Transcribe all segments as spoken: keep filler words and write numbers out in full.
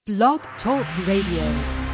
Blog Talk Radio.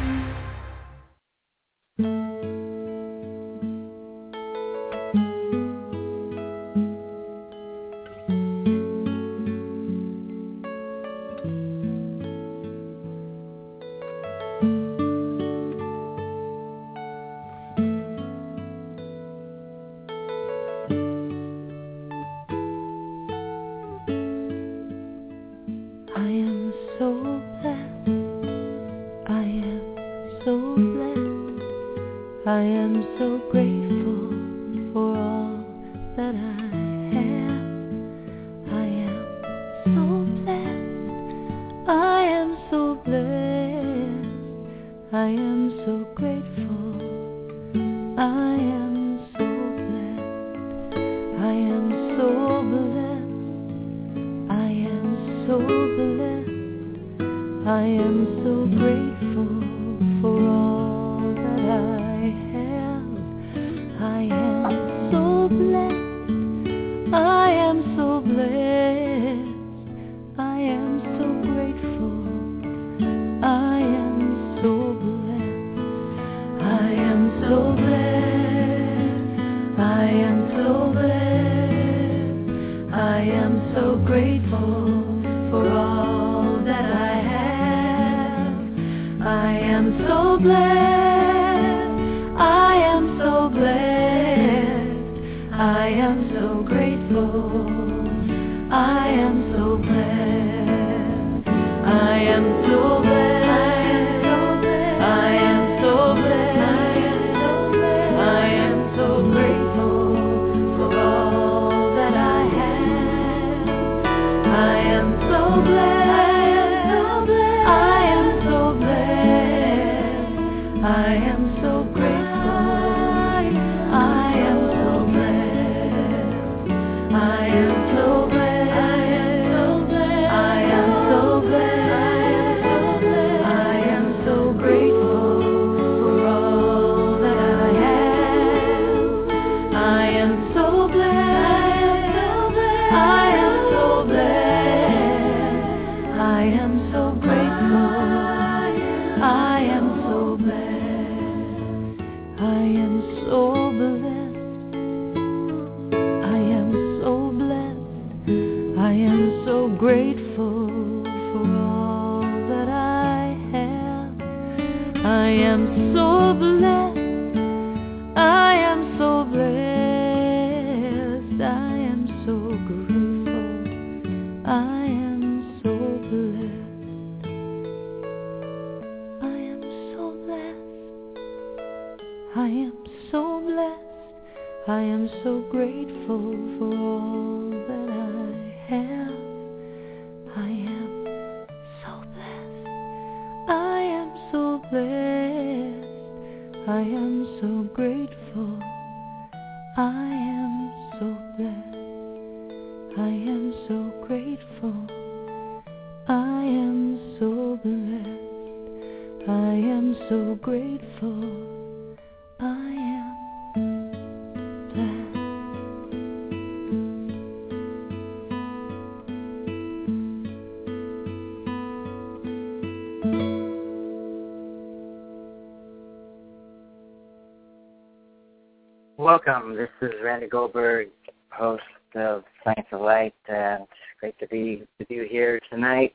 Welcome. This is Randy Goldberg, host of Science of Light, and great to be with you here tonight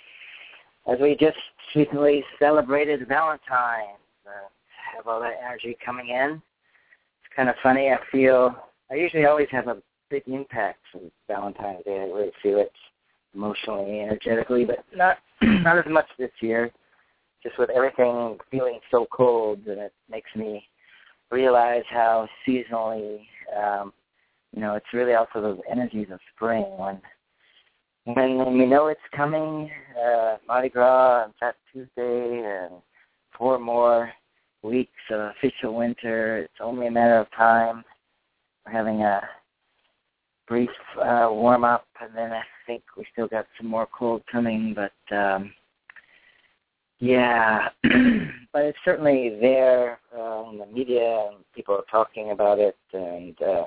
as we just recently celebrated Valentine's. Uh, have all that energy coming in. It's kind of funny. I feel I usually always have a big impact from Valentine's Day. I really feel it emotionally, energetically, but not not as much this year. Just with everything feeling so cold, and it makes me realize how seasonally, um, you know, it's really also those energies of spring when when, when we know it's coming, uh, Mardi Gras and Fat Tuesday and four more weeks of official winter. It's only a matter of time. We're having a brief uh, warm-up, and then I think we still got some more cold coming, but um, yeah, but it's certainly there uh, in the media, and people are talking about it, and uh,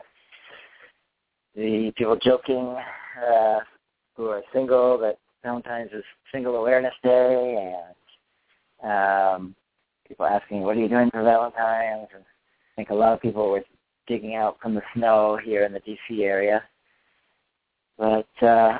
the people joking uh, who are single that Valentine's is Single Awareness Day, and what are you doing for Valentine's? And I think a lot of people were digging out from the snow here in the D C area. But uh,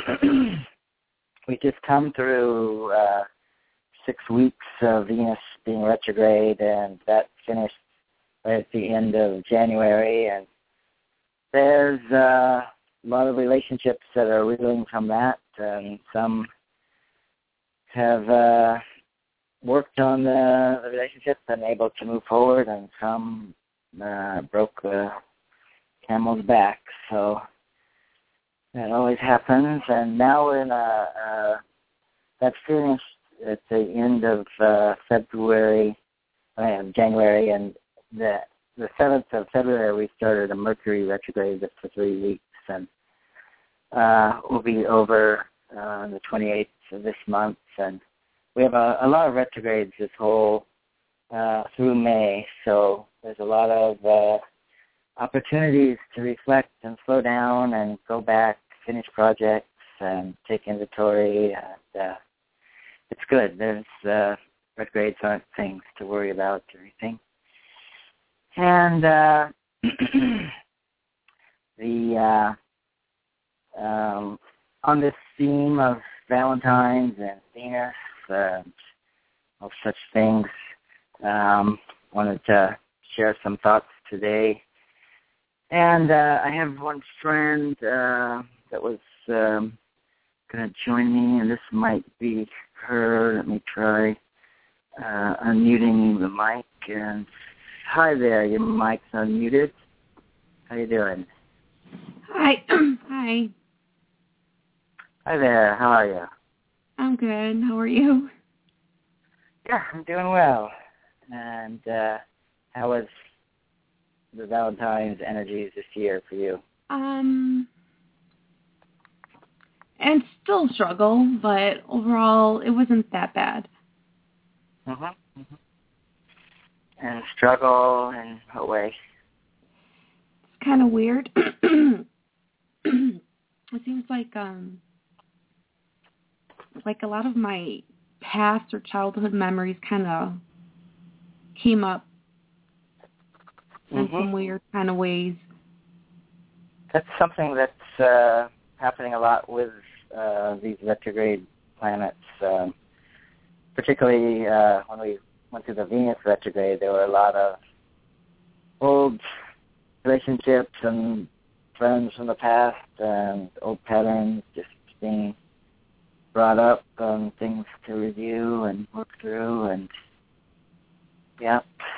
we just come through uh, six weeks of Venus being retrograde, and that finished right at the end of January. And there's uh, a lot of relationships that are reeling from that, and some have uh, worked on the, the relationships and able to move forward, and some uh, broke the camel's back. So that always happens. And now we're in a, uh, that finished at the end of uh, February, uh, January, and the the seventh of February we started a Mercury retrograde that's for three weeks, and uh, we'll be over uh, on the twenty-eighth of this month. And we have a, a lot of retrogrades this whole uh, through May, so there's a lot of uh, opportunities to reflect and slow down and go back, finish projects, and take inventory. And, uh, it's good. There's uh, retrogrades aren't things to worry about or anything. And uh, the uh, um, on this theme of Valentine's and Venus, uh, all such things, um, wanted to share some thoughts today. And uh, I have one friend uh, that was um, going to join me, and this might be her. Let me try uh, unmuting the mic. And hi there, your mic's unmuted. How you doing? Hi. Hi. Hi there, how are you? I'm good. How are you? Yeah, I'm doing well. And uh, how was the Valentine's energies this year for you? Um, and still struggle, but overall it wasn't that bad. Mm-hmm. mm-hmm. And struggle in what way? It's kind of weird. It seems like um, like a lot of my past or childhood memories kind of came up in mm-hmm. some weird kind of ways. That's something that's uh, happening a lot with uh, these retrograde planets, um, particularly uh, when we went through the Venus retrograde. There were a lot of old relationships and friends from the past and old patterns just being brought up, and things to review and work through, and yeah.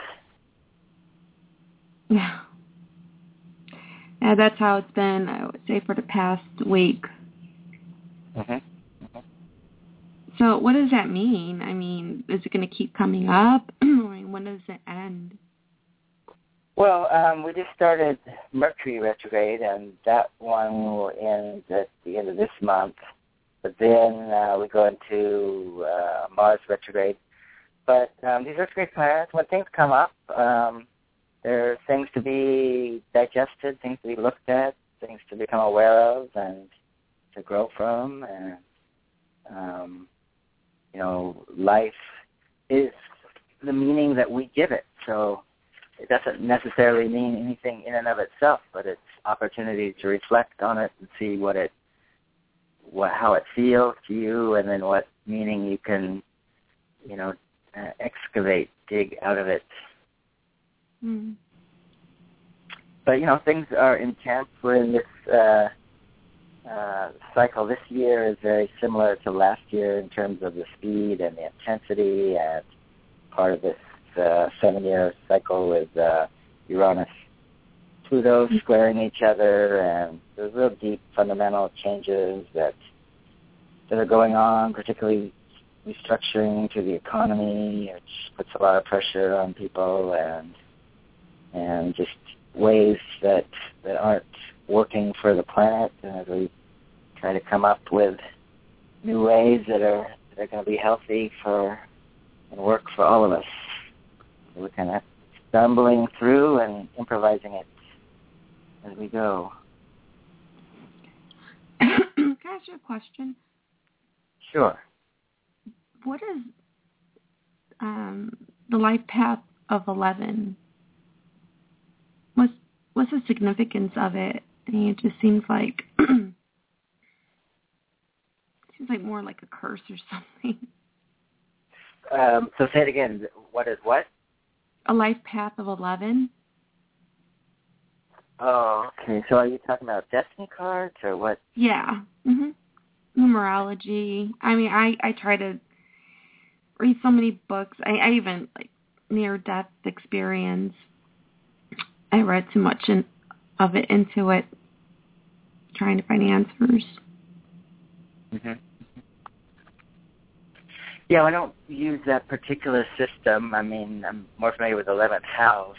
Yeah. Yeah, that's how it's been, I would say, for the past week. Mm-hmm. Mm-hmm. So what does that mean? I mean, is it going to keep coming up? I mean, when does it end? Well, um, we just started Mercury retrograde, and that one will end at the end of this month. But then uh, we go into uh, Mars retrograde. But um, these retrograde planets, when things come up, um, there are things to be digested, things to be looked at, things to become aware of and to grow from. And, um, you know, life is the meaning that we give it. So it doesn't necessarily mean anything in and of itself, but it's opportunity to reflect on it and see what it, what how it feels to you, and then what meaning you can, you know, uh, excavate, dig out of it. Mm. But, you know, things are intense. We're in this uh, uh, cycle. This year is very similar to last year in terms of the speed and the intensity, and part of this uh, seven-year cycle with uh, Uranus, Pluto squaring each other, and there's real deep fundamental changes that that are going on, particularly restructuring to the economy, which puts a lot of pressure on people, and and just ways that that aren't working for the planet, and as we try to come up with new ways that are that are going to be healthy for and work for all of us. So we're kind of stumbling through and improvising it as we go. Can I ask you a question? Sure. What is um, the life path of eleven. What's what's the significance of it? I mean, it just seems like it seems like more like a curse or something. Um, so say it again. What is what? A life path of eleven. Oh, okay. So are you talking about destiny cards or what? Yeah. Mhm. Numerology. I mean, I I try to read so many books. I, I even like near death experience. I read too much in, of it into it, trying to find answers. Mm-hmm. Yeah, I don't use that particular system. I mean, I'm more familiar with eleventh house,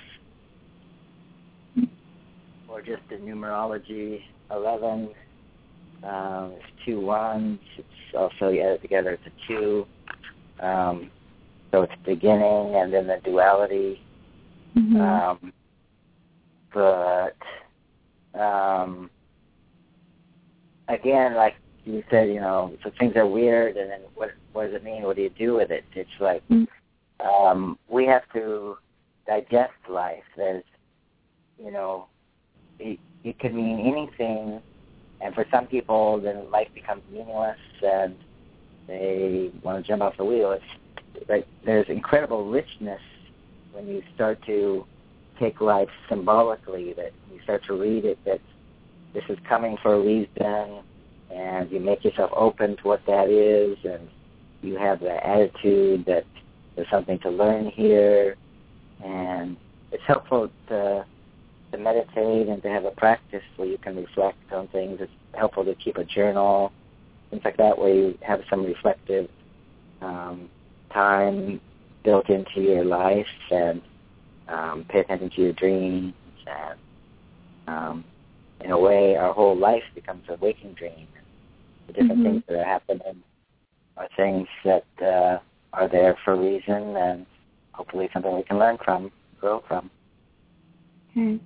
or just the numerology. eleven, um, it's two ones. It's also, you add it together, it's a two. Um, so it's beginning and then the duality. Mm-hmm. Um, but, um, again, like you said, you know, so things are weird, and then what what does it mean? What do you do with it? It's like um, we have to digest life. There's, you know, it, it could mean anything, and for some people, then life becomes meaningless, and they want to jump off the wheel. It's like there's incredible richness when you start to take life symbolically, that you start to read it, that this is coming for a reason, and you make yourself open to what that is, and you have the attitude that there's something to learn here, and it's helpful to to meditate and to have a practice where you can reflect on things. It's helpful to keep a journal, things like that, where you have some reflective um, time built into your life, and um, pay attention to your dreams, and um, in a way, our whole life becomes a waking dream. The different Mm-hmm. things that are happening are things that uh, are there for a reason, and hopefully something we can learn from, grow from. Okay.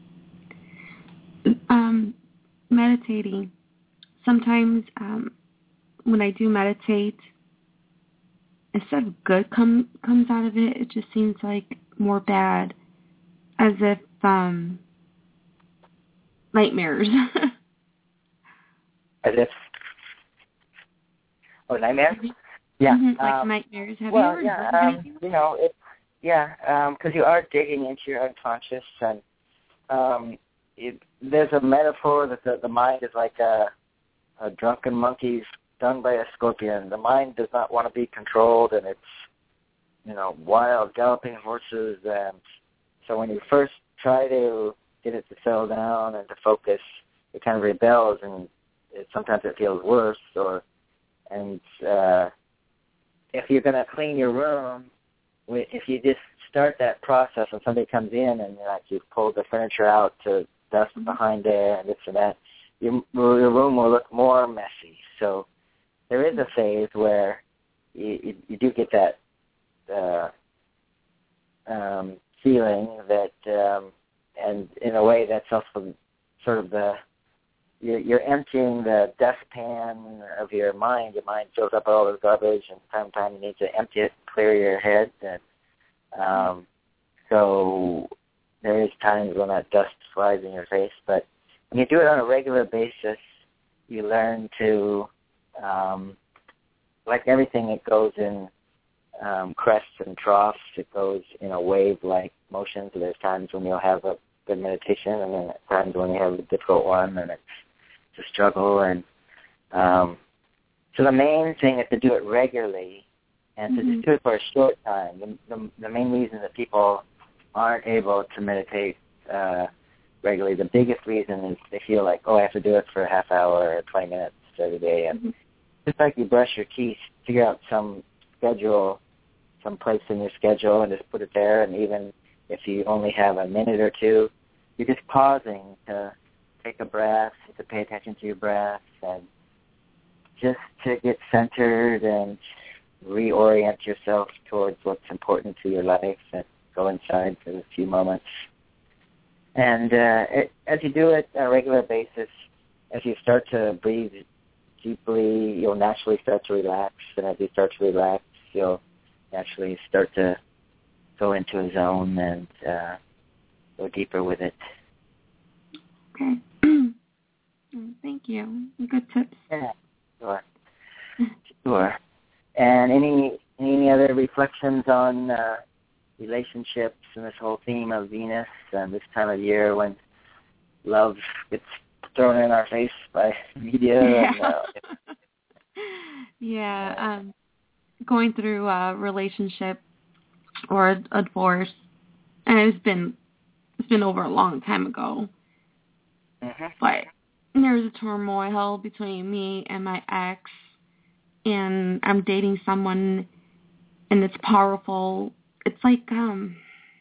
Um, meditating. Sometimes um, when I do meditate, instead of good come, comes out of it, it just seems like more bad, as if um, nightmares. As if, oh, nightmares? Yeah. Mm-hmm, like um, nightmares. Have well, you ever yeah, heard um, anything? you know, it, yeah, because um, you are digging into your unconscious, and um, it, there's a metaphor that the, the mind is like a, a drunken monkey stung by a scorpion. The mind does not want to be controlled, and it's, you know, wild galloping horses. And so when you first try to get it to settle down and to focus, it kind of rebels, and it, sometimes it feels worse. Or and uh, if you're going to clean your room, if you just start that process and somebody comes in and like you've pulled the furniture out to dust behind there and this and that, your, your room will look more messy. So there is a phase where you, you, you do get that uh, um, feeling that, um, and in a way that's also sort of the, you're, you're emptying the dustpan of your mind. Your mind fills up all this garbage, and time to time you need to empty it, clear your head. And um, so there is times when that dust flies in your face, but when you do it on a regular basis, you learn to, um, like everything, it goes in um, crests and troughs. It goes in a wave-like motion. So there's times when you'll have a good meditation, and then times when you have a difficult one, and it's a struggle. And um, so the main thing is to do it regularly, and to mm-hmm. just do it for a short time. The, the, the main reason that people aren't able to meditate uh, regularly, the biggest reason is they feel like, oh, I have to do it for a half hour or twenty minutes every day. And mm-hmm. just like you brush your teeth, figure out some schedule, some place in your schedule, and just put it there. And even if you only have a minute or two, you're just pausing to take a breath, to pay attention to your breath, and just to get centered and reorient yourself towards what's important to your life, and go inside for a few moments. And uh, it, as you do it on a regular basis, as you start to breathe deeply, you'll naturally start to relax. And as you start to relax, you'll naturally start to go into a zone and uh, go deeper with it. Okay. Thank you. Good tips. Yeah, sure. Sure. And any any other reflections on uh, relationships and this whole theme of Venus and this time of year when love gets thrown in our face by media? Yeah. And, uh, yeah. Um, going through a relationship or a, a divorce, and it's been it's been over a long time ago. mm-hmm. But there's a turmoil between me and my ex, and I'm dating someone, and it's powerful. It's like um,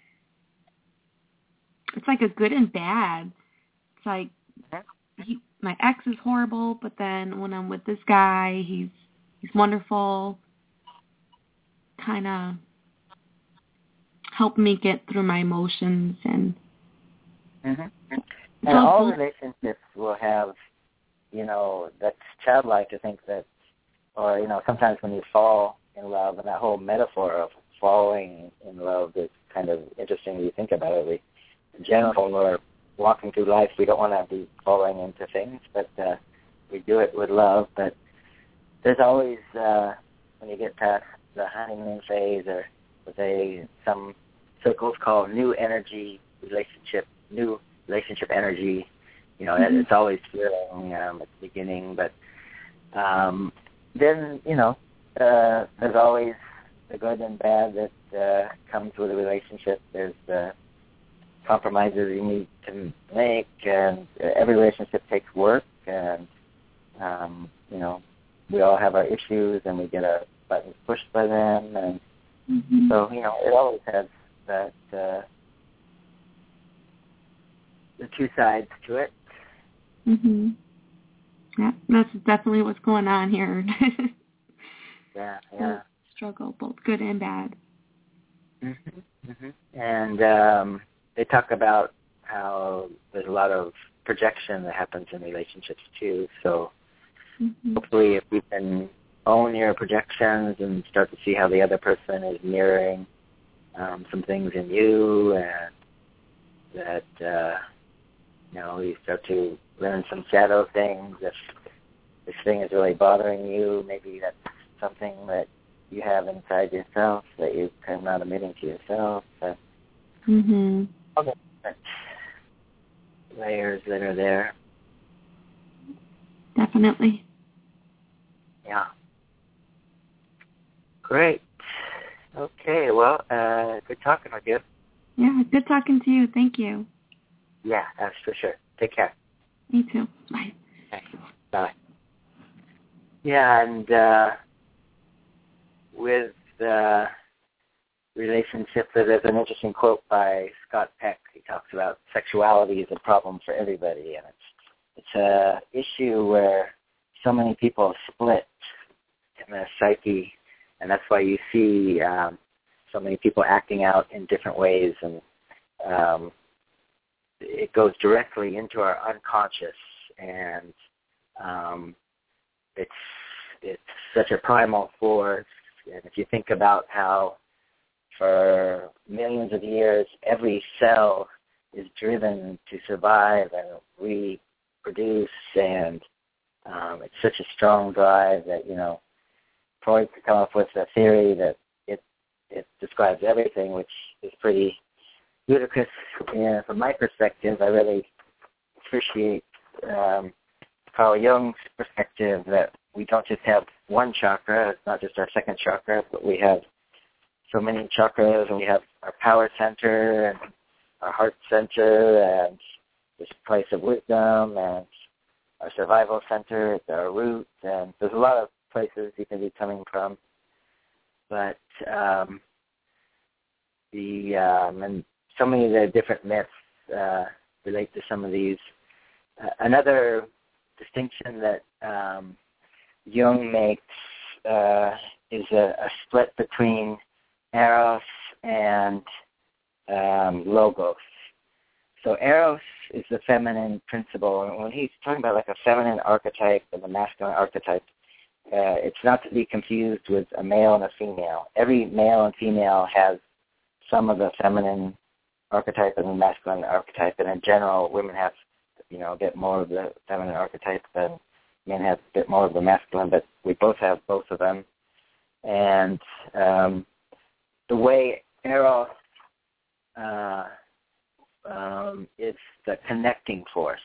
it's like a good and bad. It's like he, my ex is horrible, but then when I'm with this guy, he's he's wonderful. Kind of helped me get through my emotions and. Mm-hmm. And all relationships will have, you know, that's childlike to think that, or, you know, sometimes when you fall in love, and that whole metaphor of falling in love is kind of interesting when you think about it. We, in general, when we're walking through life, we don't want to be falling into things, but uh, we do it with love. But there's always, uh, when you get past the honeymoon phase, or what they, some circles call new energy relationship, new relationship energy, you know, mm-hmm. it's always feeling um, at the beginning, but um, then, you know, uh, there's always the good and bad that uh, comes with a relationship. There's uh, compromises you need to make, and every relationship takes work, and, um, you know, we all have our issues, and we get our buttons pushed by them, and mm-hmm. so, you know, it always has that uh, the two sides to it. Mhm. Yeah, that's definitely what's going on here. yeah, yeah. Struggle, both good and bad. Mhm. Mhm. And um, they talk about how there's a lot of projection that happens in relationships too. So mm-hmm. hopefully, if we can own your projections and start to see how the other person is mirroring um, some things in you, and that. Uh, You know, you start to learn some shadow things. If this thing is really bothering you, maybe that's something that you have inside yourself that you're kind of not admitting to yourself. But mm-hmm. all the different layers that are there. Definitely. Yeah. Great. Okay, well, uh, good talking with you. Yeah, good talking to you. Thank you. Yeah, that's for sure. Take care. Me too. Bye. Okay. Bye. Yeah, and uh, with uh, relationships, there's an interesting quote by Scott Peck. He talks about sexuality is a problem for everybody, and it's it's a issue where so many people split in their psyche, and that's why you see um, so many people acting out in different ways, and um, it goes directly into our unconscious, and um, it's it's such a primal force. And if you think about how for millions of years every cell is driven to survive and reproduce, and um, it's such a strong drive that, you know, Freud could come up with a theory that it it describes everything, which is pretty ludicrous. Yeah, from my perspective, I really appreciate um, Carl Jung's perspective that we don't just have one chakra, it's not just our second chakra, but we have so many chakras, and we have our power center and our heart center and this place of wisdom and our survival center, it's our root, and there's a lot of places you can be coming from. But um, the um, and so many of the different myths uh, relate to some of these. Uh, another distinction that um, Jung makes uh, is a, a split between Eros and um, Logos. So Eros is the feminine principle, and when he's talking about like a feminine archetype and a masculine archetype, uh, it's not to be confused with a male and a female. Every male and female has some of the feminine archetype and the masculine archetype, and in general, women have, you know, a bit more of the feminine archetype than men have a bit more of the masculine, but we both have both of them. And um, the way Eros uh, um, is the connecting force.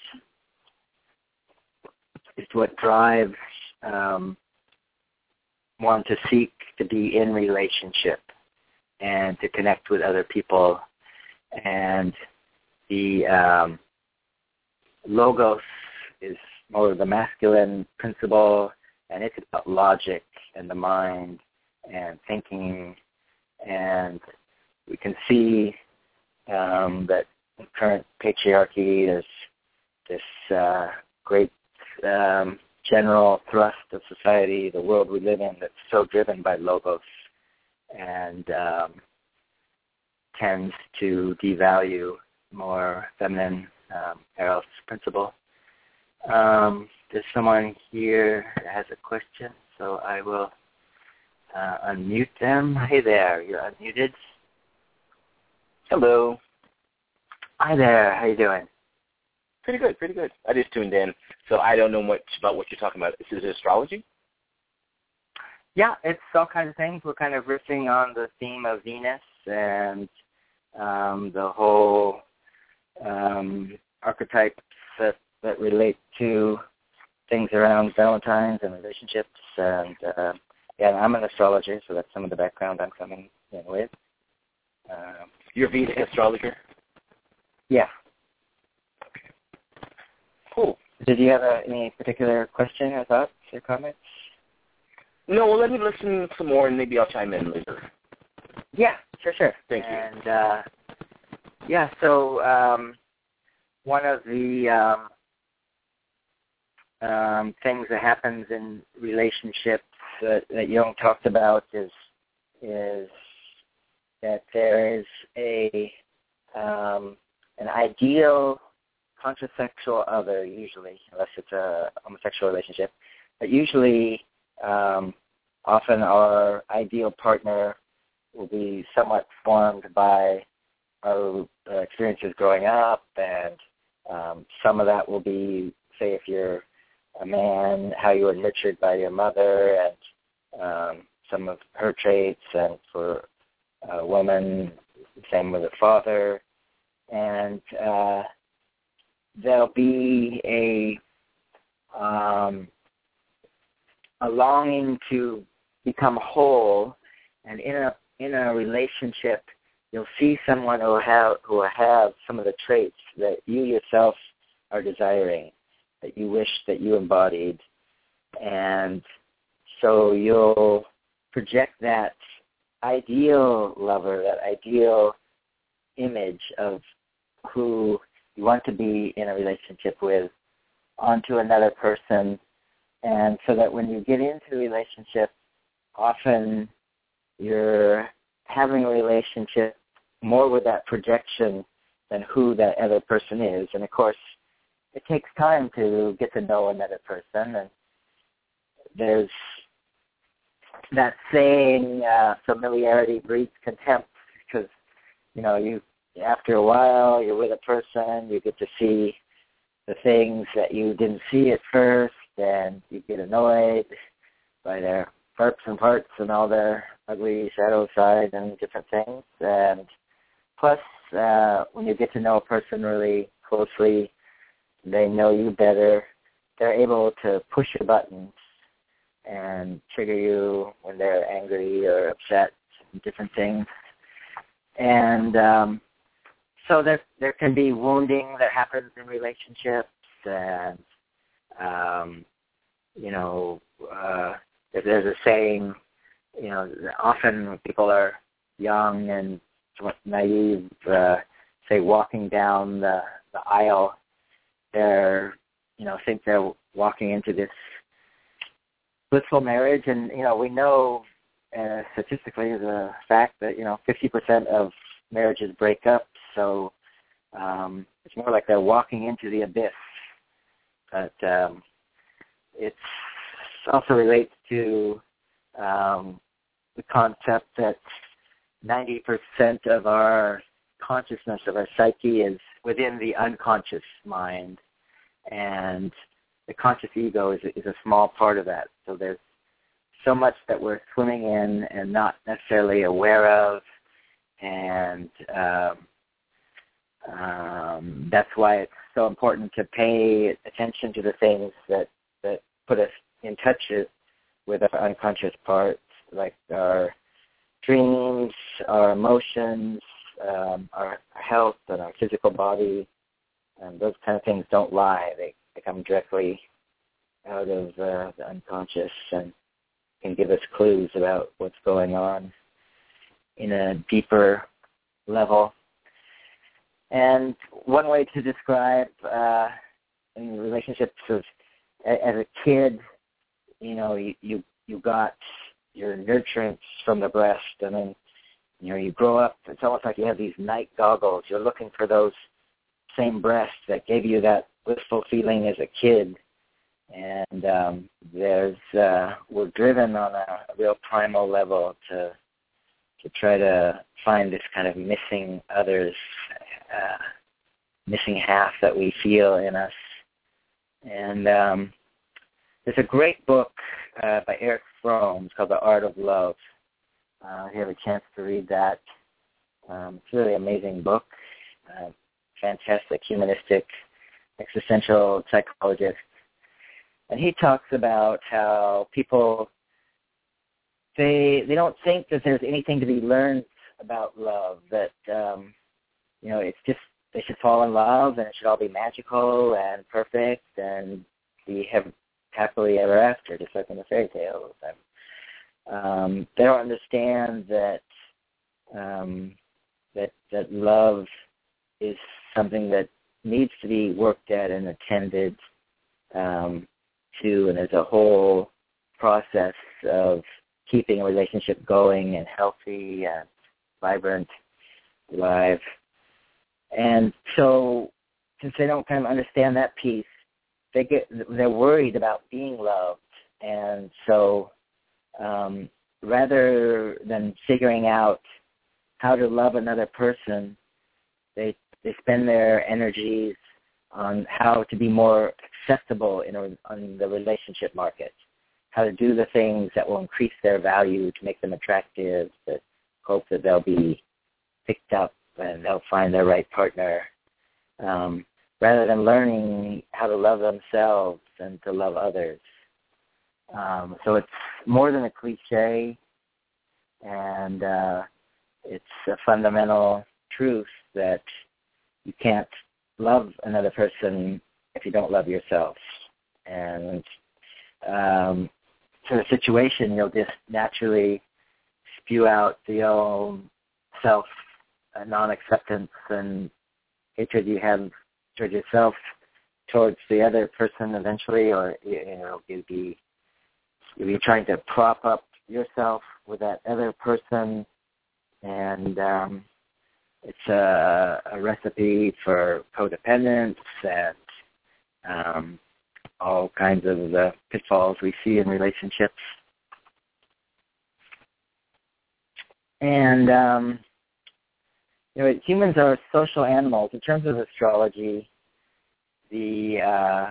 It's what drives um, one to seek to be in relationship and to connect with other people. And the um, Logos is more of the masculine principle, and it's about logic and the mind and thinking. And we can see um, that in current patriarchy, there's this uh, great um, general thrust of society, the world we live in, that's so driven by Logos and um, tends to devalue more feminine um, Eros principle. Um, there's someone here that has a question, so I will uh, unmute them. Hey there, you're unmuted. Hello. Hi there, how you doing? Pretty good, pretty good. I just tuned in, so I don't know much about what you're talking about. Is it astrology? Yeah, it's all kinds of things. We're kind of riffing on the theme of Venus and um, the whole um, archetypes that, that relate to things around Valentine's and relationships. And uh, yeah, I'm an astrologer, so that's some of the background I'm coming in with. Um, You're a Vedic astrologer? Yeah. Cool. Did you have a, any particular question or thoughts or comments? No, well, let me listen some more, and maybe I'll chime in later. Yeah, sure, sure. Thank you. And, uh, yeah, so um, one of the um, um, things that happens in relationships that, that Jung talked about is is that there is a um, an ideal contrasexual other, usually, unless it's a homosexual relationship, but usually um, often our ideal partner will be somewhat formed by our uh, experiences growing up, and um, some of that will be, say, if you're a man, how you were nurtured by your mother, and um, some of her traits, and for a woman, same with a father. And uh, there'll be a um, a longing to become whole, and in a in a relationship, you'll see someone who have who have some of the traits that you yourself are desiring, that you wish that you embodied, and so you'll project that ideal lover, that ideal image of who you want to be in a relationship with onto another person. And so that when you get into a relationship, often you're having a relationship more with that projection than who that other person is. And of course, it takes time to get to know another person. And there's that saying, uh, familiarity breeds contempt, because, you know, you after a while, you're with a person, you get to see the things that you didn't see at first, and you get annoyed by their parts and parts and all their ugly shadow side and different things. And plus, uh, when you get to know a person really closely, they know you better, they're able to push your buttons and trigger you when they're angry or upset, different things. And um, so there there can be wounding that happens in relationships, and um, you know, uh, there's a saying, you know, often when people are young and somewhat naive, uh, say walking down the, the aisle, they're, you know, think they're walking into this blissful marriage, and, you know, we know uh, statistically the fact that, you know, fifty percent of marriages break up, so um, it's more like they're walking into the abyss. But um, it also relates to um, the concept that ninety percent of our consciousness, of our psyche, is within the unconscious mind, and the conscious ego is, is a small part of that. So there's so much that we're swimming in and not necessarily aware of, and um, um, that's why it's so important to pay attention to the things that, that put us in touch with our unconscious parts, like our dreams, our emotions, um, our health, and our physical body. And those kind of things don't lie. They, they come directly out of uh, the unconscious and can give us clues about what's going on in a deeper level. And one way to describe uh, in relationships is, as a kid, you know, you, you you got your nurturance from the breast, and then, you know, you grow up. It's almost like you have these night goggles. You're looking for those same breasts that gave you that blissful feeling as a kid. And um, there's uh, we're driven on a, a real primal level to to try to find this kind of missing others, uh, missing half that we feel in us. And um, there's a great book uh, by Eric Fromm. It's called The Art of Love. Uh, if you have a chance to read that, um, it's a really amazing book. Uh, fantastic humanistic existential psychologist. And he talks about how people, they they don't think that there's anything to be learned about love, that, um, you know, it's just, they should fall in love and it should all be magical and perfect and be have happily ever after, just like in the fairy tales. And, um, they don't understand that um, that that love is something that needs to be worked at and attended um, to, and there's a whole process of keeping a relationship going and healthy and vibrant, alive. And so, since they don't kind of understand that piece, they get they're worried about being loved, and so um, rather than figuring out how to love another person, they they spend their energies on how to be more accessible in a, on the relationship market, how to do the things that will increase their value to make them attractive, to hope that they'll be picked up and they'll find their right partner, um, rather than learning how to love themselves and to love others. Um, so it's more than a cliche, and uh, it's a fundamental truth that you can't love another person if you don't love yourself. And um, to the situation, you'll just naturally spew out the own self uh, non-acceptance and hatred you have toward yourself towards the other person eventually, or you know, you'd be you'd be trying to prop up yourself with that other person, and um, it's a, a recipe for codependence and um, all kinds of the pitfalls we see in relationships. And um, you know, humans are social animals. In terms of astrology, the uh,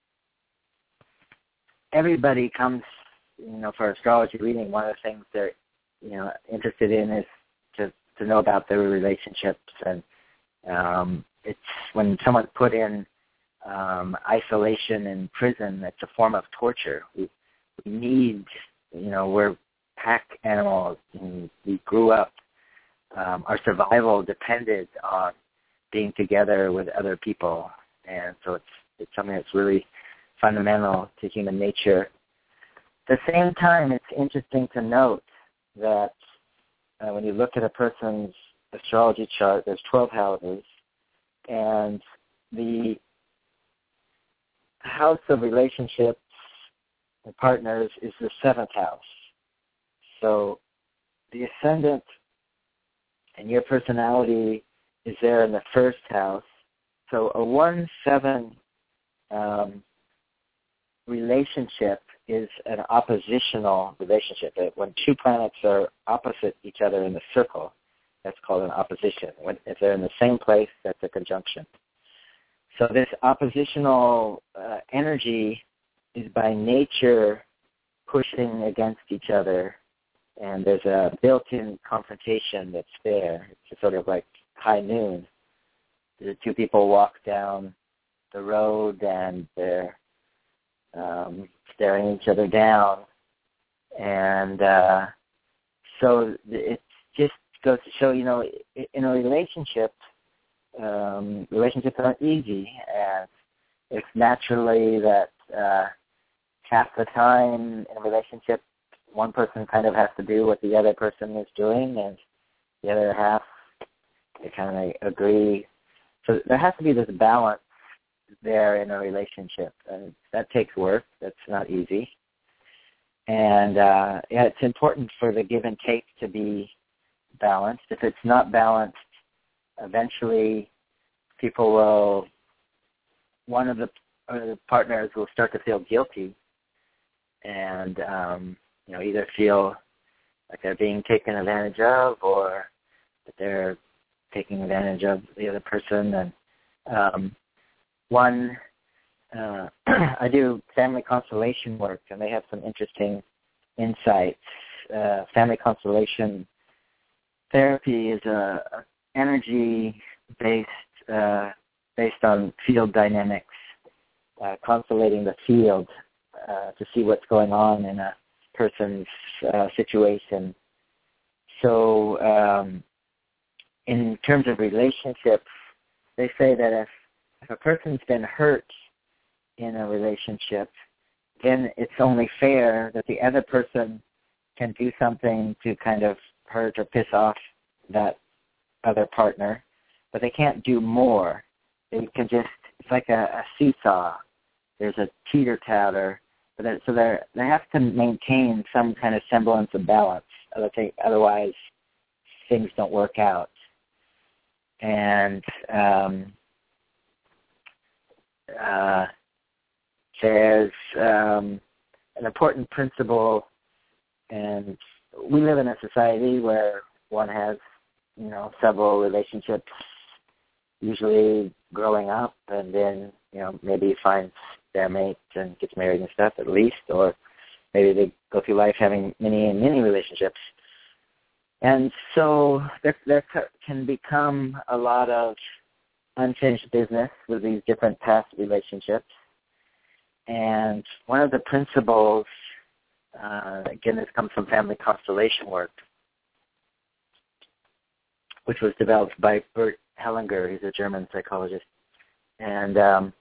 everybody comes, you know, for astrology reading. One of the things they're, you know, interested in is to to know about their relationships, and um, it's when someone's put in um, isolation in prison, it's a form of torture. We, we need, you know, we're pack animals, and we grew up. Um, our survival depended on being together with other people, and so it's it's something that's really fundamental to human nature. At the same time, it's interesting to note that uh, when you look at a person's astrology chart, there's twelve houses, and the house of relationships and partners is the seventh house. So the ascendant and your personality is there in the first house. So a one seven um, relationship is an oppositional relationship. When two planets are opposite each other in the circle, that's called an opposition. When, if they're in the same place, that's a conjunction. So this oppositional uh, energy is by nature pushing against each other, and there's a built-in confrontation that's there. It's sort of like high noon. The two people walk down the road, and they're um, staring each other down. And uh, so it just goes to show, you know, in a relationship, um, relationships aren't easy, and it's naturally that uh, half the time in a relationship, one person kind of has to do what the other person is doing, and the other half, they kind of agree. So there has to be this balance there in a relationship, and that takes work. That's not easy. And uh, yeah, it's important for the give and take to be balanced. If it's not balanced, eventually people will, one of the, or the partners will start to feel guilty and, um, you know, either feel like they're being taken advantage of or that they're taking advantage of the other person. And um, one, uh, I do family constellation work, and they have some interesting insights. Uh, family constellation therapy is a, a energy-based, uh, based on field dynamics, uh, constellating the field uh, to see what's going on in a person's uh, situation. So um, in terms of relationships, they say that if, if a person's been hurt in a relationship, then it's only fair that the other person can do something to kind of hurt or piss off that other partner, but they can't do more. They can just, it's like a, a seesaw. There's a teeter-totter, but that, so they they have to maintain some kind of semblance of balance. Otherwise, things don't work out. And um, uh, there's um, an important principle, and we live in a society where one has, you know, several relationships, usually growing up, and then, you know, maybe finds their mate and gets married and stuff at least, or maybe they go through life having many and many relationships. And so there, there can become a lot of unfinished business with these different past relationships. And one of the principles, uh, again, this comes from family constellation work, which was developed by Bert Hellinger. He's a German psychologist. And um,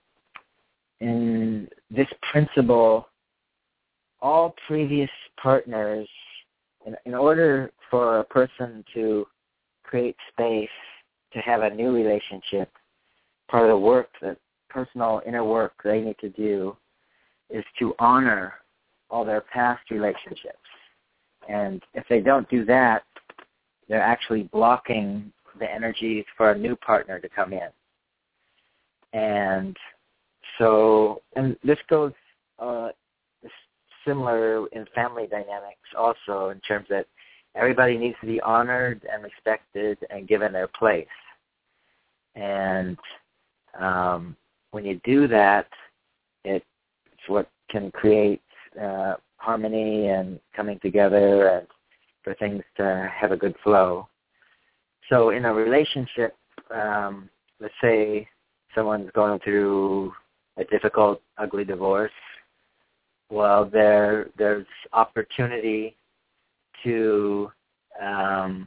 in this principle, all previous partners, in, in order for a person to create space to have a new relationship, part of the work, the personal inner work they need to do is to honor all their past relationships. And if they don't do that, they're actually blocking the energies for a new partner to come in. And so, and this goes uh, similar in family dynamics also, in terms that everybody needs to be honored and respected and given their place. And um, when you do that, it, it's what can create uh, harmony and coming together and for things to have a good flow. So in a relationship, um, let's say someone's going through a difficult, ugly divorce, well, there there's opportunity to, um,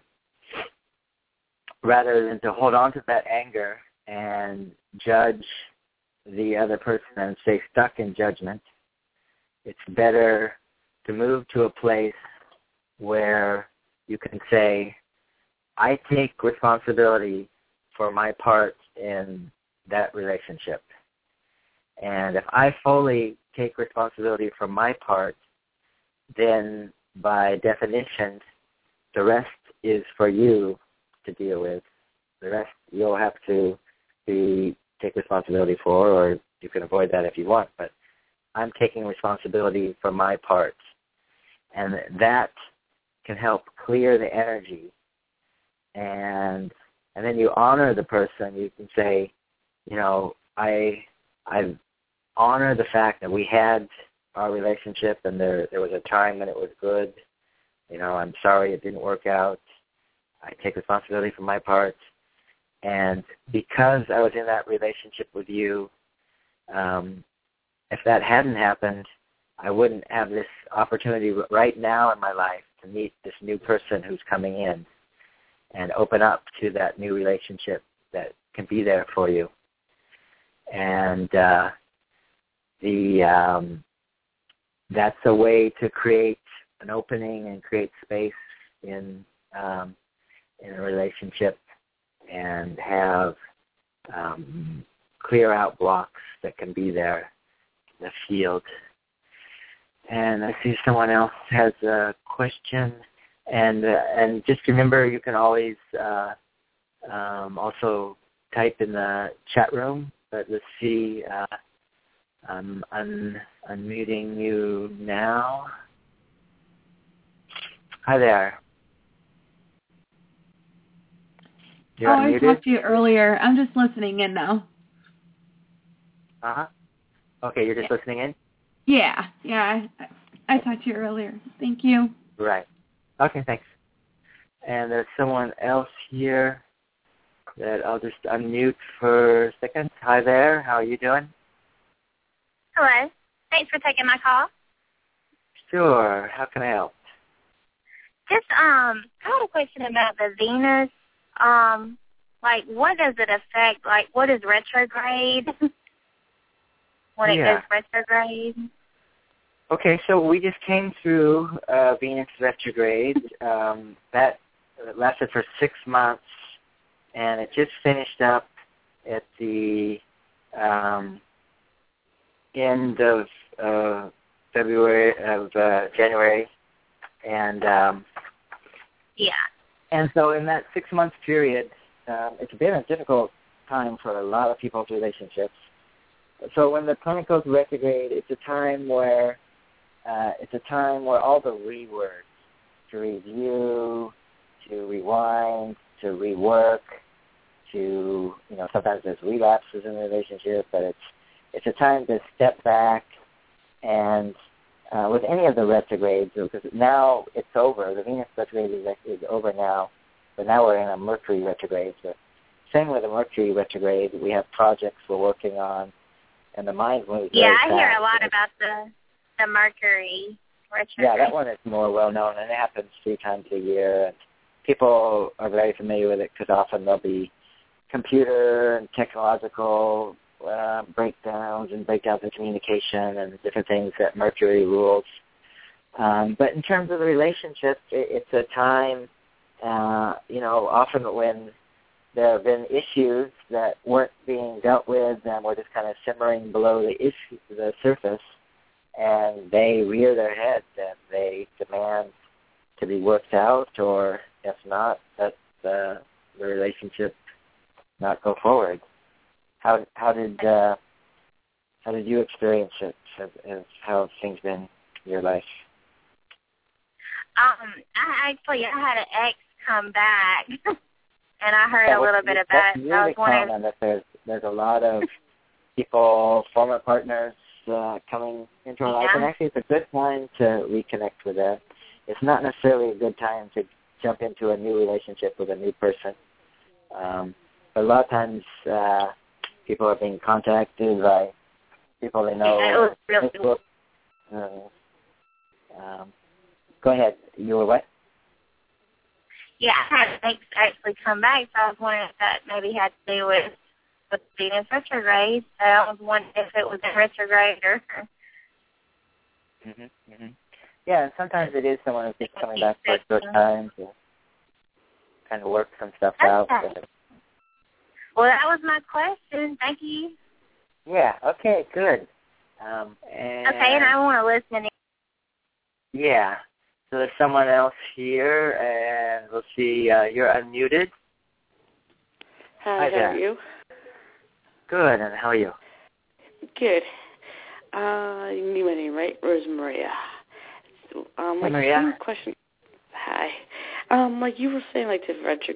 rather than to hold on to that anger and judge the other person and stay stuck in judgment, it's better to move to a place where you can say, I take responsibility for my part in that relationship. And if I fully take responsibility for my part, then by definition, the rest is for you to deal with. The rest you'll have to be take responsibility for, or you can avoid that if you want. But I'm taking responsibility for my part. And that can help clear the energy. and and then you honor the person. You can say, you know, I I honor the fact that we had our relationship, and there there was a time when it was good. You know, I'm sorry it didn't work out. I take responsibility for my part. And because I was in that relationship with you, um, if that hadn't happened, I wouldn't have this opportunity right now in my life to meet this new person who's coming in and open up to that new relationship that can be there for you. And uh, the um, that's a way to create an opening and create space in um, in a relationship and have um, clear out blocks that can be there in the field. And I see someone else has a question. And uh, and just remember, you can always uh, um, also type in the chat room. But let's see, uh, I'm un- unmuting you now. Hi there. You're oh, unmuted? I talked to you earlier. I'm just listening in now. Uh-huh. Okay, you're just yeah. listening in? Yeah, yeah. I, I talked to you earlier. Thank you. Right. Okay, thanks. And there's someone else here that I'll just unmute for a second. Hi there. How are you doing? Hello. Thanks for taking my call. Sure. How can I help? Just, um, I had a question about the Venus. Um, like, what does it affect? Like, what is retrograde? when it yeah. goes retrograde? Okay, so we just came through uh, Venus retrograde. Um, that lasted for six months, and it just finished up at the um, end of uh, February of uh, January, and um, yeah. And so in that six-month period, um, it's been a difficult time for a lot of people's relationships. So when the planet goes retrograde, it's a time where uh, it's a time where all the rework, to review, to rewind, to rework, to you know sometimes there's relapses in the relationship, but it's it's a time to step back and uh, with any of the retrogrades, because now it's over. The Venus retrograde is, is over now, but now we're in a Mercury retrograde. So same with the Mercury retrograde, we have projects we're working on, and the mind moves Yeah, very I fast. hear a lot about the the Mercury retrograde. Yeah, that one is more well known, and it happens three times a year. And people are very familiar with it because often there'll be computer and technological uh, breakdowns and breakdowns in communication and different things that Mercury rules. Um, but in terms of the relationship, it, it's a time, uh, you know, often when there have been issues that weren't being dealt with and were just kind of simmering below the issue, the surface, and they rear their heads and they demand to be worked out, or if not, that the, the relationship not go forward. How how did uh, how did you experience it? How have things been in your life? Um, I actually I had an ex come back, and I heard yeah, a little bit about it. it. That's I really was wondering. common that there's there's a lot of people, former partners, uh, coming into our yeah. life, and actually it's a good time to reconnect with them. It's not necessarily a good time to jump into a new relationship with a new person. Um, but a lot of times uh, people are being contacted by people they know. Yeah, it was really Facebook. Uh, um, go ahead. You were what? Yeah, I had an ex actually come back, so I was wondering if that maybe had to do with, with Venus retrograde. So I was wondering if it was in retrograde or... Mm-hmm, mm-hmm. Yeah, and sometimes it is someone who's just coming back for a short time to kind of work some stuff okay. out. But, well, that was my question. Thank you. Yeah, okay, good. Um, and okay, and I want to listen. Yeah. So there's someone else here, and we'll see. Uh, you're unmuted. Hi, Hi how there. are you? Good, and how are you? Good. Uh, you knew my name, right? Rose Maria. So, um, Hi, like, Maria. same question. Hi. Um, like you were saying, like the retro,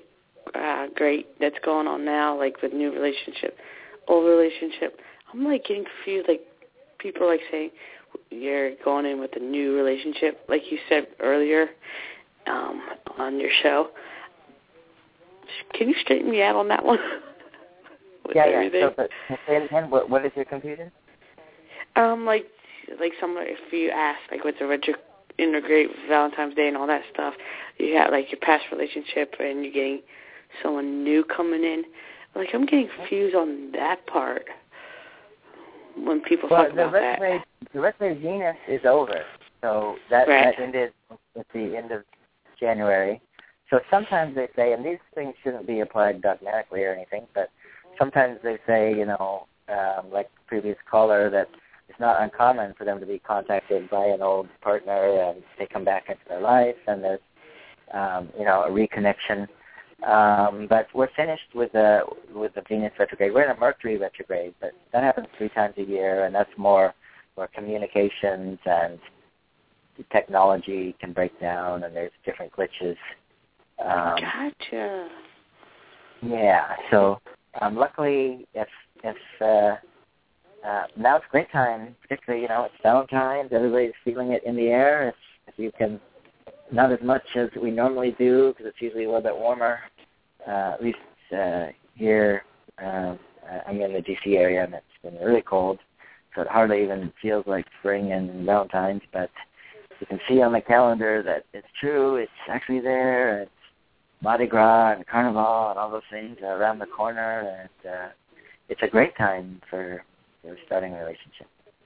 uh, great that's going on now, like with new relationship, old relationship. I'm like getting confused. Like people are like saying you're going in with a new relationship, like you said earlier um, on your show. Can you straighten me out on that one? yeah, everything? yeah. So, but say it again. What, what is your confusion? Um, like, like someone, if you ask, like, with the retro, integrate Valentine's Day and all that stuff, you have like your past relationship, and you're getting someone new coming in. Like, I'm getting confused on that part when people well, talk about that. Well, the retrograde Venus is over, so that right. that ended at the end of January. So sometimes they say, and these things shouldn't be applied dogmatically or anything, but sometimes they say, you know, um, like the previous caller, that it's not uncommon for them to be contacted by an old partner and they come back into their life and there's, um, you know, a reconnection. Um, but we're finished with the with the Venus retrograde. We're in a Mercury retrograde, but that happens three times a year, and that's more where communications and technology can break down, and there's different glitches. Um, gotcha. Yeah. So um, luckily, if if uh, uh, now it's a great time, particularly you know it's Valentine's, everybody's feeling it in the air. If if you can, not as much as we normally do because it's usually a little bit warmer. Uh, at least uh, here, uh, I'm in the D C area, and it's been really cold, so it hardly even feels like spring and Valentine's. But you can see on the calendar that it's true. It's actually there. It's Mardi Gras and Carnival and all those things are around the corner, and uh, it's a great time for, for starting a relationship.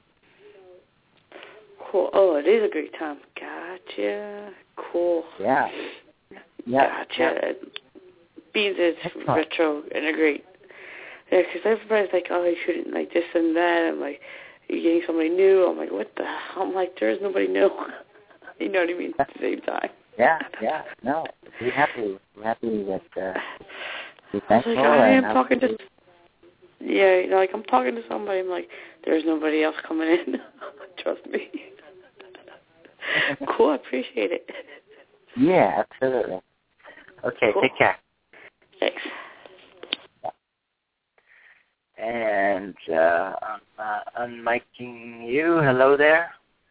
Cool. Oh, it is a great time. Gotcha. Cool. Yeah. Yeah. Gotcha. Yeah. Being that it's retro integrate. Yeah, because everybody's like, oh, you shouldn't like this and that. I'm like, you're getting somebody new. I'm like, what the hell? I'm like, there's nobody new. You know what I mean? At the same time. Yeah, yeah. No, we're happy. We're happy that uh, we're thankful. Like, I am and talking to. Yeah, you know, like I'm talking to somebody. I'm like, there's nobody else coming in. Trust me. Cool. I appreciate it. Yeah, absolutely. Okay, cool. Take care. Thanks. And uh, I'm uh, unmiking you. Hello there.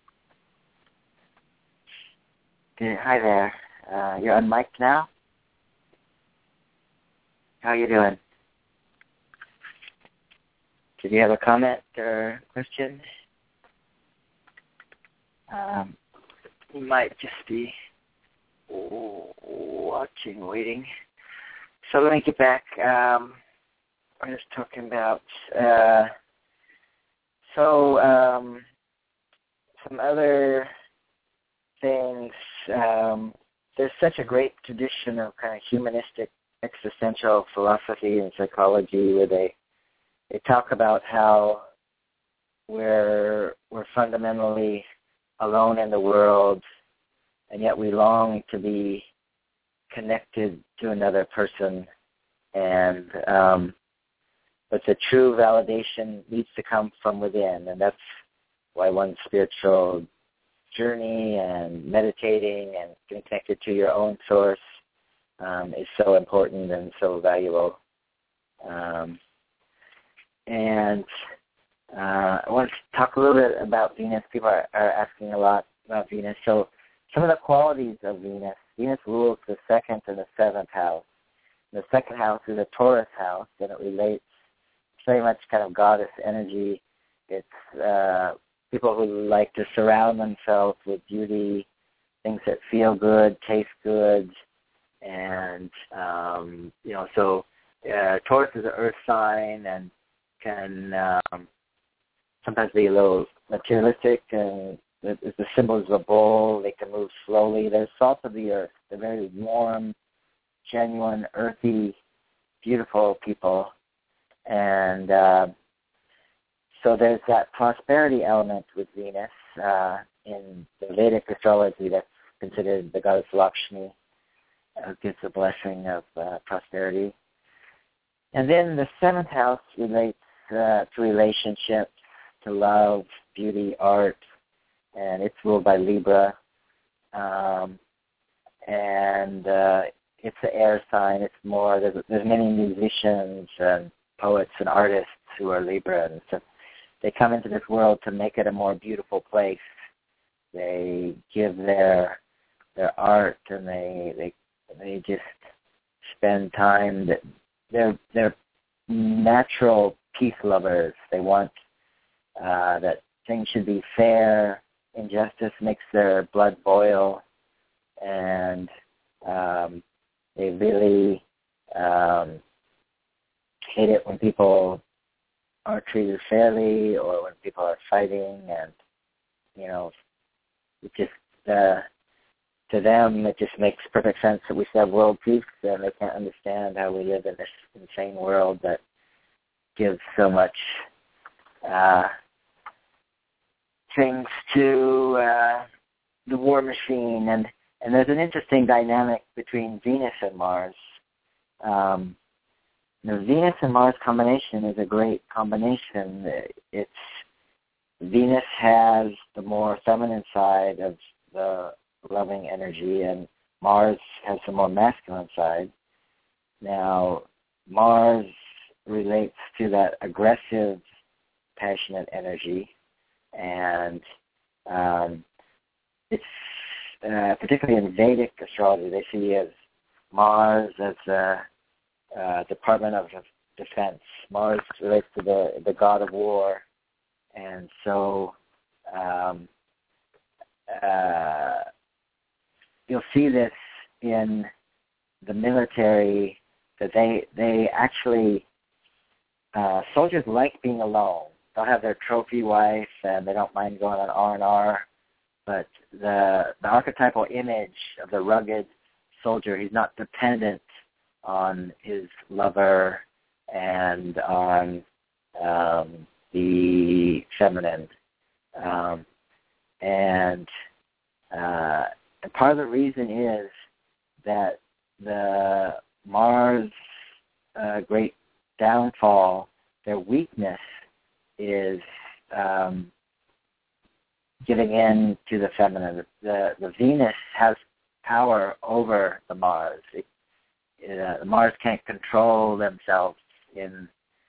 Hi there. Uh, you're unmiked now? How are you doing? Did you have a comment or question? Um, you might just be watching, waiting. So let me get back. Um, we're just talking about uh, so um, some other things. Um, there's such a great tradition of kind of humanistic existential philosophy and psychology where they they talk about how we're we're fundamentally alone in the world, and yet we long to be connected to another person, and um, but the true validation needs to come from within, and that's why one's spiritual journey and meditating and getting connected to your own source um, is so important and so valuable. Um, and uh, I want to talk a little bit about Venus. People are, are asking a lot about Venus. So some of the qualities of Venus. Venus rules the second and the seventh house. The second house is a Taurus house, and it relates very much kind of goddess energy. It's uh, people who like to surround themselves with beauty, things that feel good, taste good, and, um, you know, so uh, Taurus is an earth sign and can um, sometimes be a little materialistic, and it's the symbols of a bull. They can move slowly. They're salt of the earth. They're very warm, genuine, earthy, beautiful people. And uh, so there's that prosperity element with Venus. Uh, in the Vedic astrology, that's considered the goddess Lakshmi, uh, gives the blessing of uh, prosperity. And then the seventh house relates uh, to relationships, to love, beauty, art, and it's ruled by Libra. Um, and uh, it's the air sign. It's more, there's, there's many musicians and poets and artists who are Libra, and so they come into this world to make it a more beautiful place. They give their their art, and they they they just spend time. That they're they're natural peace lovers. They want uh, that things should be fair. Injustice makes their blood boil, and um, they really um, hate it when people are treated fairly or when people are fighting, and you know, it just uh, to them it just makes perfect sense that we should have world peace, and they can't understand how we live in this insane world that gives so much uh, things to uh, the war machine. And and there's an interesting dynamic between Venus and Mars. Um, The Venus and Mars combination is a great combination. It's Venus has the more feminine side of the loving energy, and Mars has the more masculine side. Now, Mars relates to that aggressive, passionate energy, and um, it's uh, particularly in Vedic astrology, they see as Mars as a Uh, Department of Defense. Mars relates to the, the god of war, and so um, uh, you'll see this in the military, that they they actually uh, soldiers like being alone. They'll have their trophy wife, and they don't mind going on R and R. But the the archetypal image of the rugged soldier, he's not dependent on his lover and on um, the feminine. Um, and, uh, and part of the reason is that the Mars uh, great downfall, their weakness is um, giving in to the feminine. The, the Venus has power over the Mars. It, Uh, the Mars can't control themselves in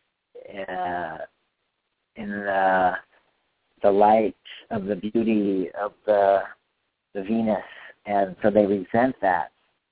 uh, in the the light of the beauty of the the Venus, and so they resent that.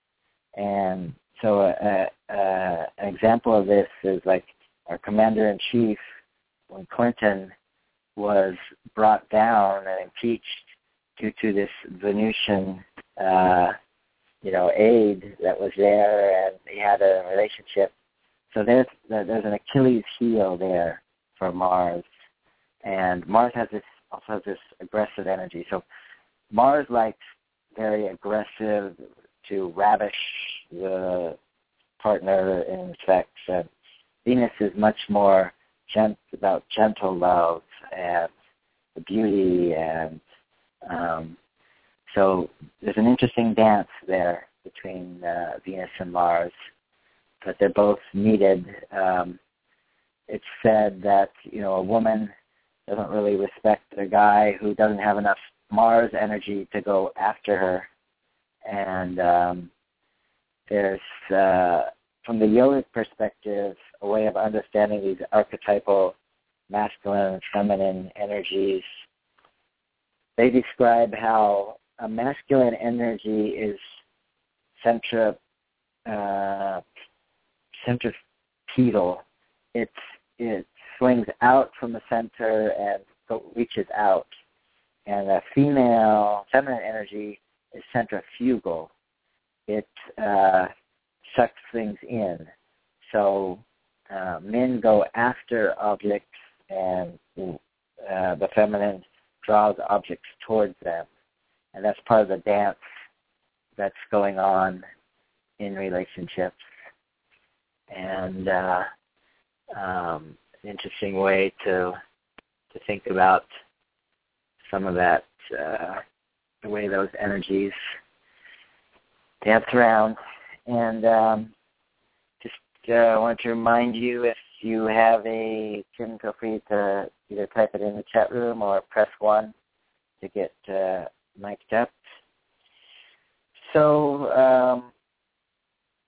And so, uh, uh, an example of this is like our commander in chief, when Clinton was brought down and impeached due to this Venusian Uh, you know, aid that was there, and he had a relationship. So there's there's an Achilles heel there for Mars, and Mars has this also has this aggressive energy. So Mars likes very aggressive to ravish the partner in sex, and Venus is much more gent about gentle love and the beauty, and um, so there's an interesting dance there between uh, Venus and Mars, but they're both needed. Um, it's said that, you know, a woman doesn't really respect a guy who doesn't have enough Mars energy to go after her. And um, there's, uh, from the yogic perspective, a way of understanding these archetypal masculine and feminine energies. They describe how a masculine energy is centri, uh, centripetal. It's, it swings out from the center and go, reaches out. And a female, feminine energy is centrifugal. It uh, sucks things in. So uh, men go after objects, and uh, the feminine draws objects towards them. And that's part of the dance that's going on in relationships. And uh, um, an interesting way to to think about some of that, uh, the way those energies dance around. And um, just uh, want to remind you, if you have a Kim, feel free to either type it in the chat room or press one to get uh, mic'd up. So um,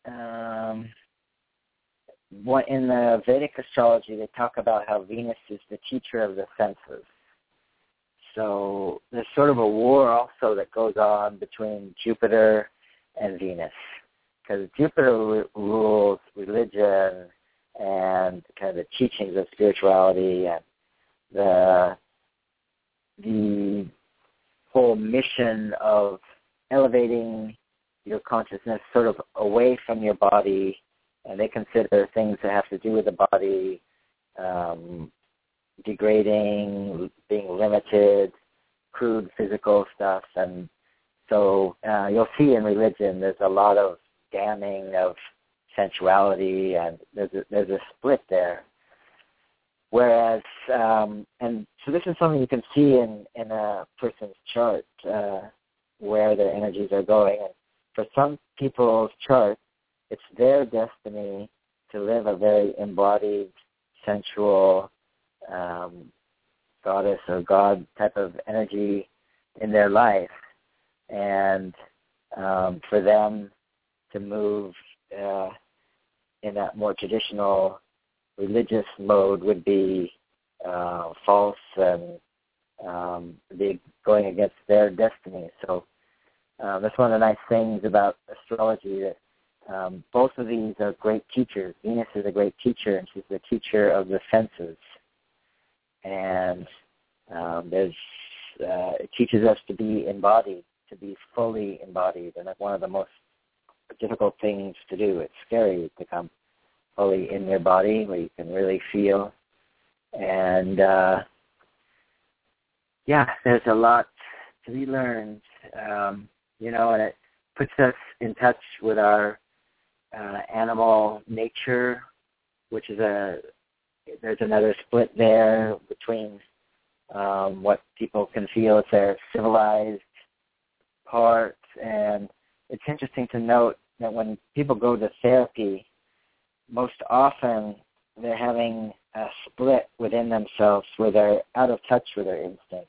um, what in the Vedic astrology, they talk about how Venus is the teacher of the senses. So there's sort of a war also that goes on between Jupiter and Venus, because Jupiter r- rules religion and kind of the teachings of spirituality and the the whole mission of elevating your consciousness sort of away from your body, and they consider things that have to do with the body um, degrading, being limited, crude physical stuff. And so uh, you'll see in religion there's a lot of damning of sensuality, and there's a, there's a split there. Whereas, um, and so this is something you can see in, in a person's chart, uh, where their energies are going. And for some people's chart, it's their destiny to live a very embodied, sensual, um, goddess or God type of energy in their life. And um, for them to move uh, in that more traditional religious mode would be uh, false and um, be going against their destiny. So uh, that's one of the nice things about astrology, that um, both of these are great teachers. Venus is a great teacher, and she's the teacher of the senses. And um, there's uh, it teaches us to be embodied, to be fully embodied, and that's one of the most difficult things to do. It's scary to come fully in your body where you can really feel. And uh, yeah, there's a lot to be learned, um, you know, and it puts us in touch with our uh, animal nature, which is a, there's another split there between um, what people can feel as their civilized part. And it's interesting to note that when people go to therapy, most often they're having a split within themselves where they're out of touch with their instincts.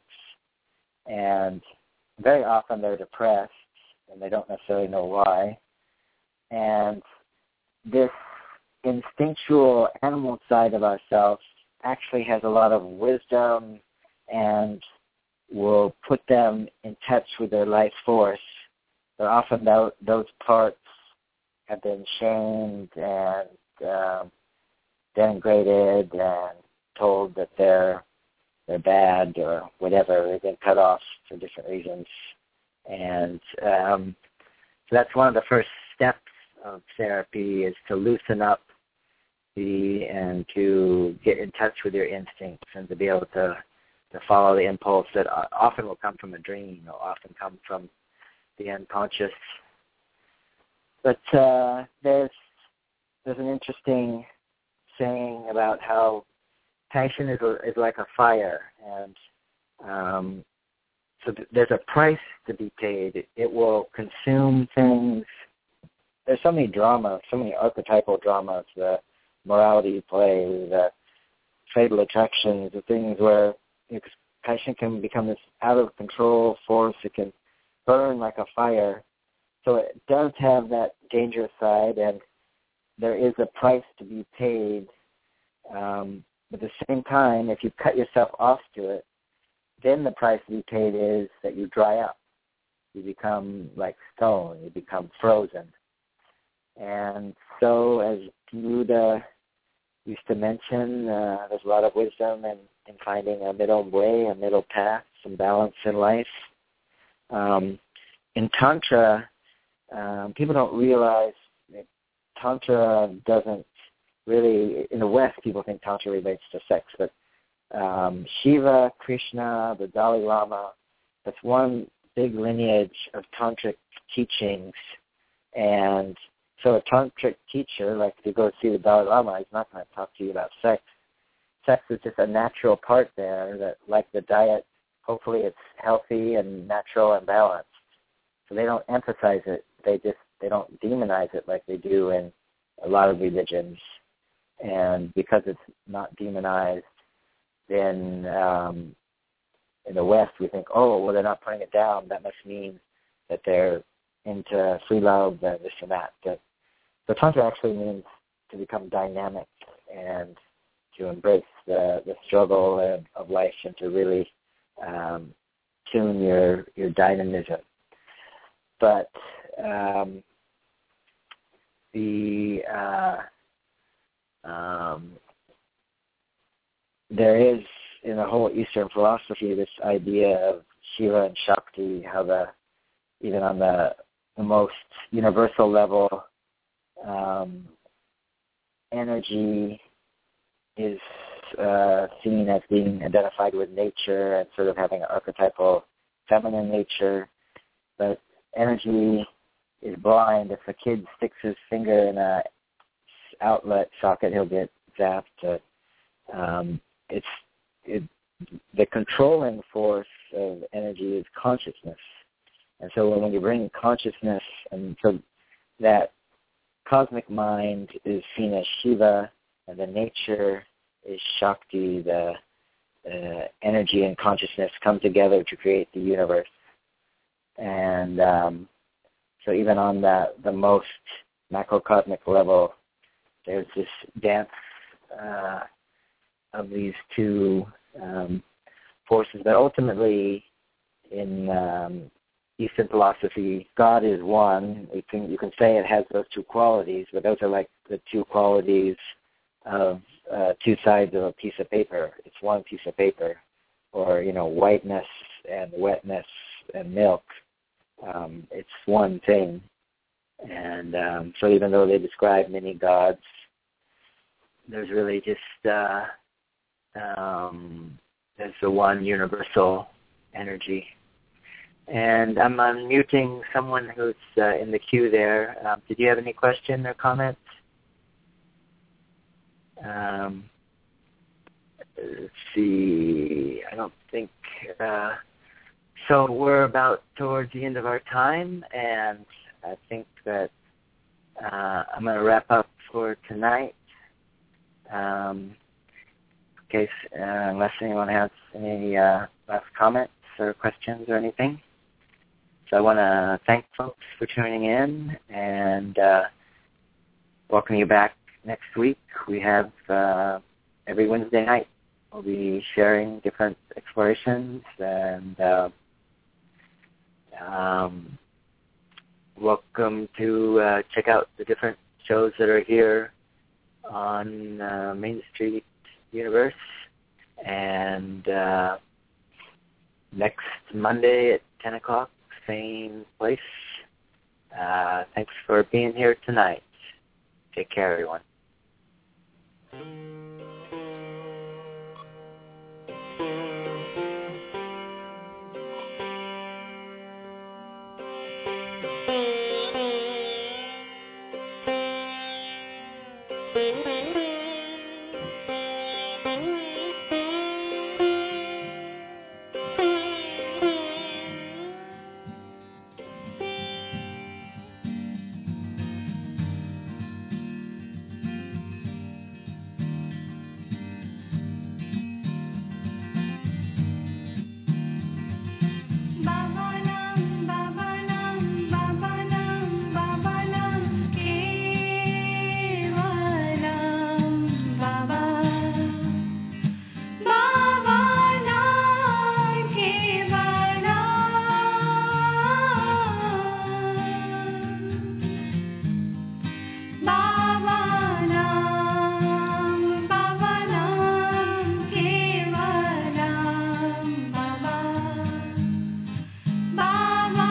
And very often they're depressed, and they don't necessarily know why. And this instinctual animal side of ourselves actually has a lot of wisdom and will put them in touch with their life force. But often those parts have been shamed and um, denigrated and told that they're they're bad or whatever. They've been cut off for different reasons. And um, so that's one of the first steps of therapy, is to loosen up the and to get in touch with your instincts and to be able to, to follow the impulse that often will come from a dream or often come from the unconscious. But uh, there's there's an interesting saying about how passion is, a, is like a fire, and um, so th- there's a price to be paid. It, it will consume things. There's so many dramas, so many archetypal dramas, the morality play, the fatal attractions, the things where you know, passion can become this out-of-control force. It can burn like a fire. So it does have that dangerous side, and there is a price to be paid. Um, but at the same time, if you cut yourself off to it, then the price to be paid is that you dry up. You become like stone. You become frozen. And so, as Buddha used to mention, uh, there's a lot of wisdom in, in finding a middle way, a middle path, some balance in life. Um, in Tantra, um, people don't realize that Tantra doesn't really, in the West, people think Tantra relates to sex, but um, Shiva, Krishna, the Dalai Lama, that's one big lineage of Tantric teachings. And so a Tantric teacher, like if you go see the Dalai Lama, he's not going to talk to you about sex. Sex is just a natural part there that, like the diet, hopefully it's healthy and natural and balanced. So they don't emphasize it. They just, they don't demonize it like they do in a lot of religions. And because it's not demonized, then um, in the West we think, oh, well, they're not putting it down. That must mean that they're into free love and this and that. But So Tantra actually means to become dynamic and to embrace the, the struggle of, of life and to really um, tune your, your dynamism. But um, the uh, um, there is in the whole Eastern philosophy this idea of Shiva and Shakti, how the even on the, the most universal level, um, energy is uh, seen as being identified with nature and sort of having an archetypal feminine nature, but energy is blind. If a kid sticks his finger in a outlet socket, he'll get zapped. Um, it's it, the controlling force of energy is consciousness, and so when you bring consciousness, and so that cosmic mind is seen as Shiva, and the nature is Shakti. The uh, energy and consciousness come together to create the universe, and um, so even on the the most macrocosmic level, there's this dance uh, of these two um, forces. But ultimately, in um, Eastern philosophy, God is one. You can, you can say it has those two qualities, but those are like the two qualities of uh, two sides of a piece of paper. It's one piece of paper, or, you know, whiteness and wetness and milk. Um, it's one thing. And um, so even though they describe many gods, there's really just uh, um, there's the one universal energy. And I'm unmuting someone who's uh, in the queue there. Um, did you have any question or comment? Um, let's see. I don't think. Uh, so we're about towards the end of our time, and I think that uh, I'm going to wrap up for tonight. Um, in case, uh, unless anyone has any uh, last comments or questions or anything. So I want to thank folks for tuning in and uh, welcome you back next week. We have uh, every Wednesday night we'll be sharing different explorations, and uh, um, welcome to uh, check out the different shows that are here on uh, Main Street Universe. And uh, next Monday at ten o'clock, same place. Uh, thanks for being here tonight. Take care, everyone.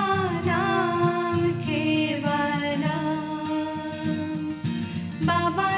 Baba